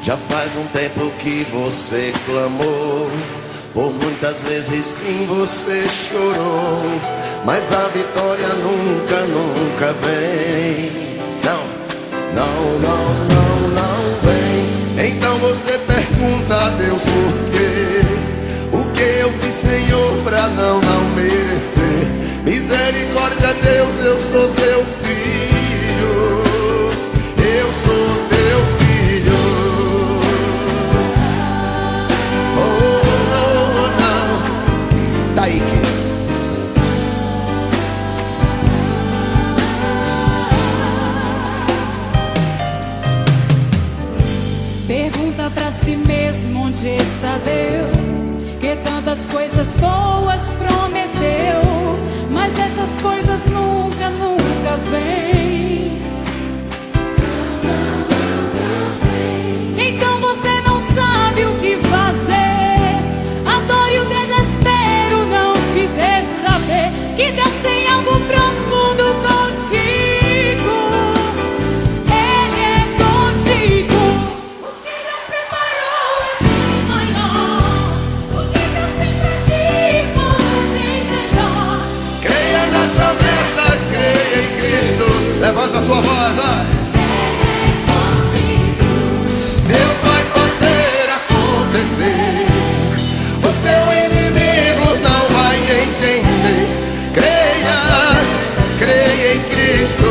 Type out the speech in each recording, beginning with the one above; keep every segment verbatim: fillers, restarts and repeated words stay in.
Já faz um tempo que você clamou, por muitas vezes sim você chorou, mas a vitória nunca, nunca vem. Não, não, não, não, não vem. Então você pergunta a Deus por quê? O que eu fiz, Senhor, pra não, não merecer? Misericórdia, Deus, eu sou teu filho. Eu sou teu filho. Oh, oh, não. Daí que pergunta pra si mesmo onde está Deus, que tantas coisas boas prometeu, mas essas coisas nunca, nunca vêm. Então você não sabe o que fazer, a dor e o desespero não te deixa ver que Deus tem algo profundo contigo. Ele é contigo. O que Deus preparou é muito maior. O que Deus tem pra ti muito melhor. creia nas promessas, creia em Cristo. Levanta a sua voz, vai. Deus vai fazer acontecer. O teu inimigo não vai entender. Creia, creia em Cristo.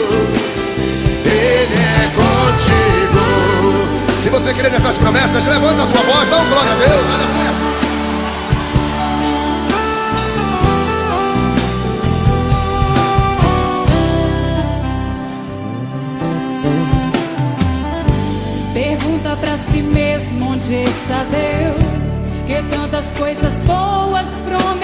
Ele é contigo. Se você crê nessas promessas, levanta a tua voz, dá um glória a Deus. Aleluia. Pergunta pra si mesmo onde está Deus, que tantas coisas boas prometeu,